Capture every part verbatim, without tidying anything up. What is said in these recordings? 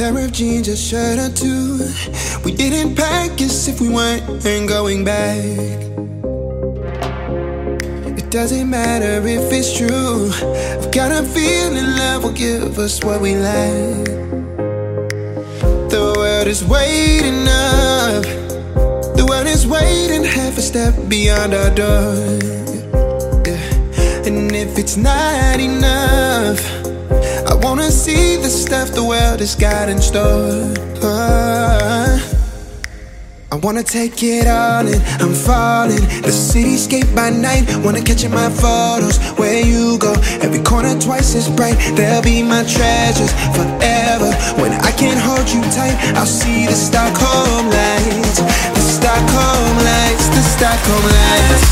pair of jeans, a shirt or two. We didn't pack as if we weren't going back. It doesn't matter if it's true. I've got a feeling love will give us what we lack. The world is waiting up. The world is waiting half a step beyond our door. Yeah. And if it's not enough, I wanna see the stuff the world has got in store. uh, I wanna take it all in, I'm falling. The cityscape by night, wanna catch in my photos. Where you go, every corner twice as bright. They'll be my treasures forever. When I can't hold you tight, I'll see the Stockholm lights. The Stockholm lights, the Stockholm lights.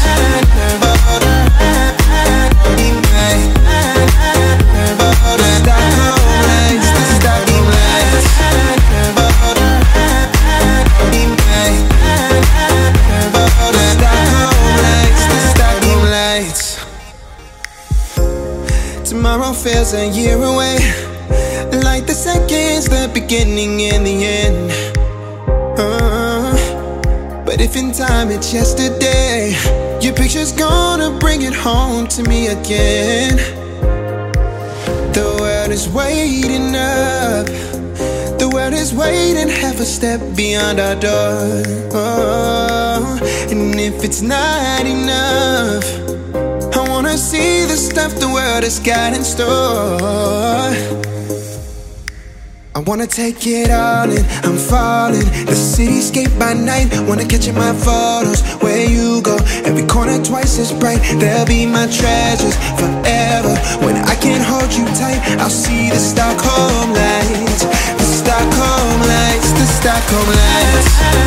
Tomorrow feels a year away, like the seconds, the beginning and the end. uh, But if in time it's yesterday, your picture's gonna bring it home to me again. The world is waiting up. The world is waiting half a step beyond our door. oh, And if it's not enough, I wanna see the stuff the world has got in store. I wanna take it all in, I'm falling. The cityscape by night, wanna catch in my photos. Where you go, every corner twice as bright. They'll be my treasures forever. When I can't hold you tight, I'll see the Stockholm lights. The Stockholm lights, the Stockholm lights.